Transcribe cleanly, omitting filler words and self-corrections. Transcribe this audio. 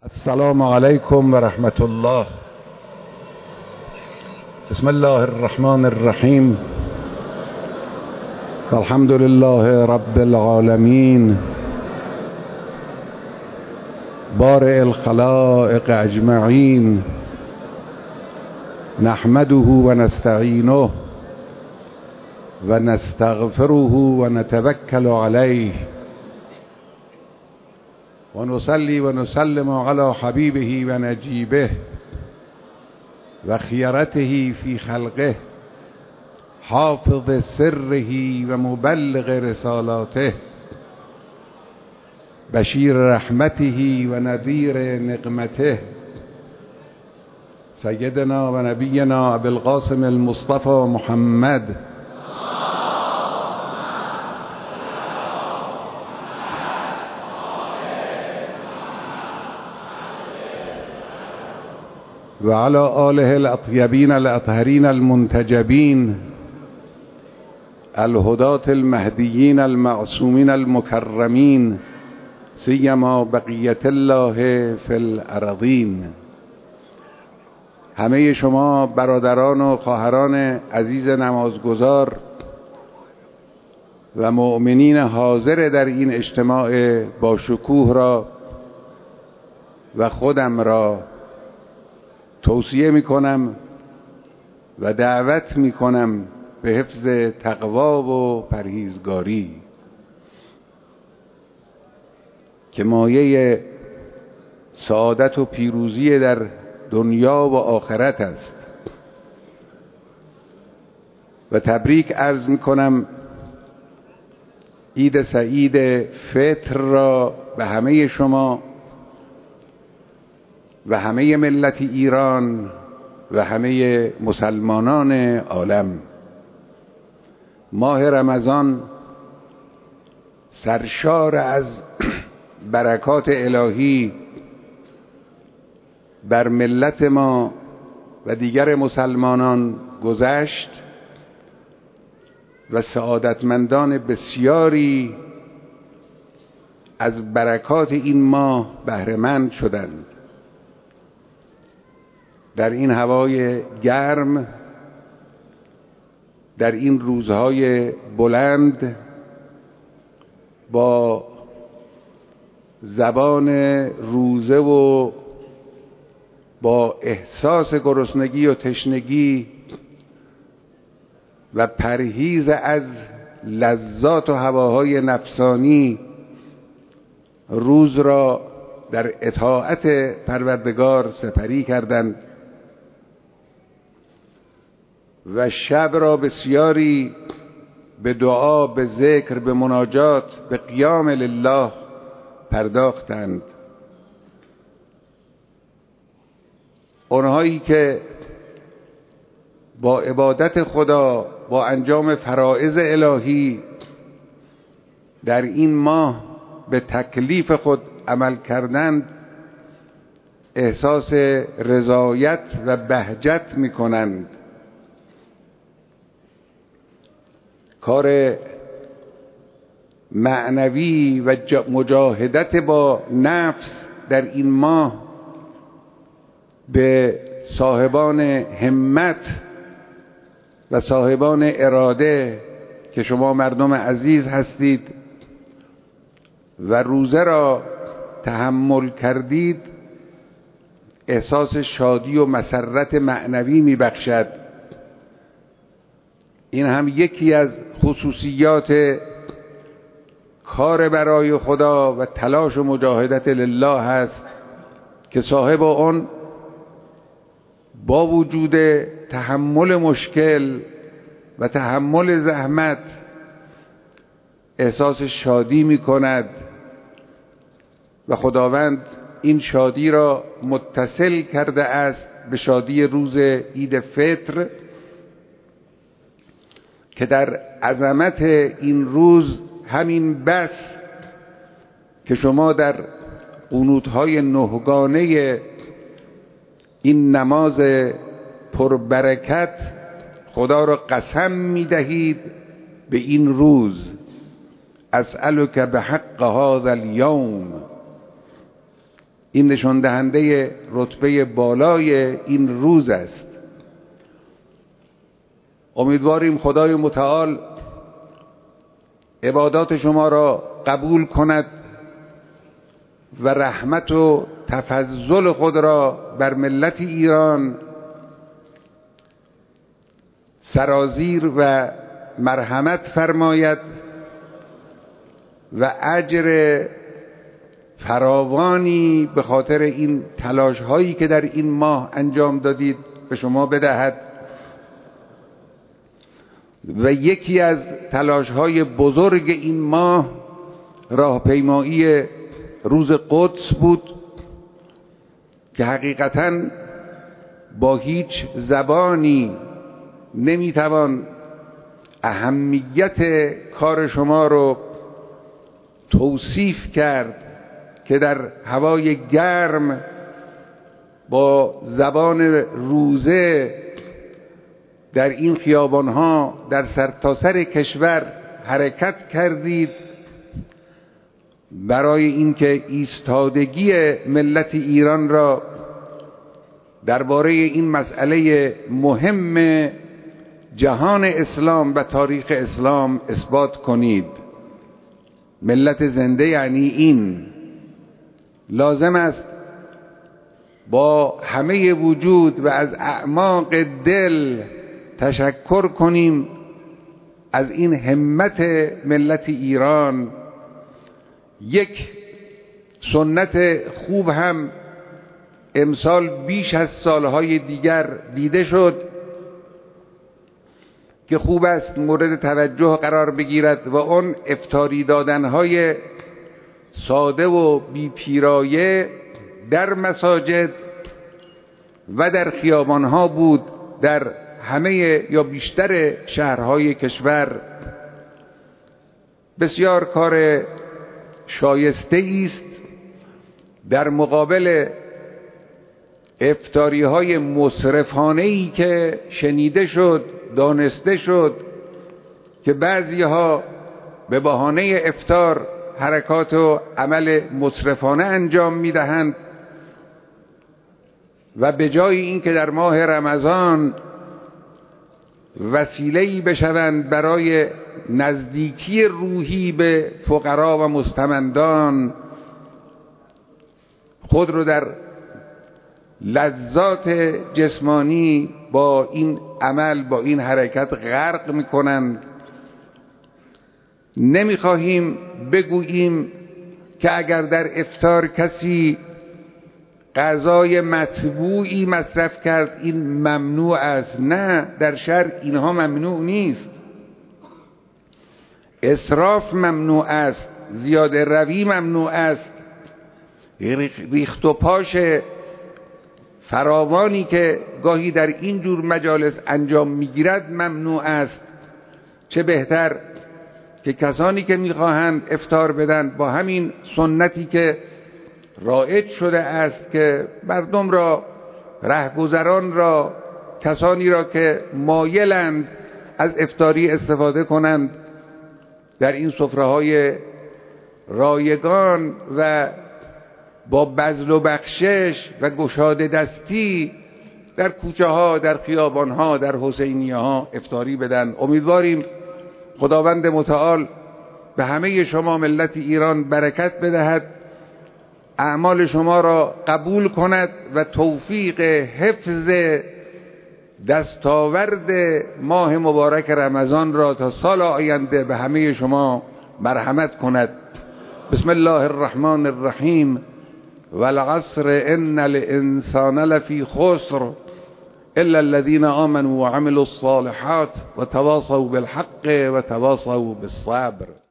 السلام علیکم و رحمت الله. بسم الله الرحمن الرحیم. الحمد لله رب العالمین بارئ الخلائق اجمعین، نحمده و نستعینه و نستغفره و نتوکل علیه و نصلی و نسلم علی حبیبه و نجیبه و خیرته فی خلقه، حافظ سره و مبلغ رسالاته، بشیر رحمته و نذیر نقمته، سیدنا و نبینا ابی القاسم المصطفى محمد و علی آله الاطیبین الاطهرین المنتجبین الهداة المهدیین المعصومین المکرمین، سیما بقیت الله فی الارضین. همه شما برادران و خواهران عزیز نمازگزار و مؤمنین حاضر در این اجتماع با شکوه را و خودم را توصیه می کنم و دعوت می کنم به حفظ تقوا و پرهیزگاری که مایه سعادت و پیروزی در دنیا و آخرت است. و تبریک عرض می کنم عید سعید فطر را به همه شما و همه ملت ایران و همه مسلمانان عالم. ماه رمضان سرشار از برکات الهی بر ملت ما و دیگر مسلمانان گذشت و سعادتمندان بسیاری از برکات این ماه بهره مند شدند. در این هوای گرم، در این روزهای بلند، با زبان روزه و با احساس گرسنگی و تشنگی و پرهیز از لذات و هواهای نفسانی روز را در اطاعت پروردگار سپری کردند و شب را بسیاری به دعا، به ذکر، به مناجات، به قیام لله پرداختند. آنهایی که با عبادت خدا، با انجام فرائض الهی در این ماه به تکلیف خود عمل کردند، احساس رضایت و بهجت می کنند. کار معنوی و مجاهدت با نفس در این ماه به صاحبان همت و صاحبان اراده که شما مردم عزیز هستید و روزه را تحمل کردید، احساس شادی و مسرت معنوی میبخشد. این هم یکی از خصوصیات کار برای خدا و تلاش و مجاهدت لله هست که صاحب آن با وجود تحمل مشکل و تحمل زحمت احساس شادی می کند و خداوند این شادی را متصل کرده است به شادی روز عید فطر که در عظمت این روز همین بس که شما در قنوت‌های نهگانه این نماز پربرکت خدا را قسم می‌دهید به این روز، اسألک بحق هذا اليوم این نشان دهنده رتبه بالای این روز است. امیدواریم خدای متعال عبادات شما را قبول کند و رحمت و تفضل خود را بر ملت ایران سرازیر و مرحمت فرماید و اجر فراوانی به خاطر این تلاش هایی که در این ماه انجام دادید به شما بدهد. و یکی از تلاش های بزرگ این ماه راهپیمایی روز قدس بود که حقیقتاً با هیچ زبانی نمیتوان اهمیت کار شما رو توصیف کرد که در هوای گرم با زبان روزه در این خیابانها در سرتاسر کشور حرکت کردید برای اینکه ایستادگی ملت ایران را درباره این مسئله مهم جهان اسلام و تاریخ اسلام اثبات کنید. ملت زنده یعنی این. لازم است با همه وجود و از اعماق دل تشکر کنیم از این همت ملت ایران. یک سنت خوب هم امسال بیش از سالهای دیگر دیده شد که خوب است مورد توجه قرار بگیرد و اون افطاری دادنهای ساده و بی پیرایه در مساجد و در خیابانها بود در همه یا بیشتر شهرهای کشور. بسیار کار شایسته است در مقابل افطاری های مسرفانه‌ای که شنیده شد، دانسته شد که بعضی ها به بهانه افطار حرکات و عمل مسرفانه انجام میدهند و به جای اینکه در ماه رمضان وسیله‌ای بشوند برای نزدیکی روحی به فقرا و مستمندان، خود رو در لذات جسمانی با این عمل، با این حرکت غرق میکنند. نمیخواهیم بگوییم که اگر در افطار کسی غذای مطبوعی مصرف کرد این ممنوع است. نه، در شرع اینها ممنوع نیست. اسراف ممنوع است، زیاده روی ممنوع است، ریخت و پاش فراوانی که گاهی در این جور مجالس انجام میگیرد ممنوع است. چه بهتر که کسانی که میخواهند افطار بدن با همین سنتی که رایج شده است که مردم را، رهگذران را، کسانی را که مایلند از افطاری استفاده کنند در این سفره‌های رایگان و با بذل و بخشش و گشاده دستی در کوچه ها، در خیابان ها، در حسینیه ها افطاری بدن. امیدواریم خداوند متعال به همه شما ملت ایران برکت بدهد، اعمال شما را قبول کند و توفیق حفظ دستاورد ماه مبارک رمضان را تا سال آینده به همه شما مرحمت کند. بسم الله الرحمن الرحیم. والعصر ان الانسان لفی خسر الا الذين آمنوا وعملوا الصالحات وتواصوا بالحق وتواصوا بالصبر.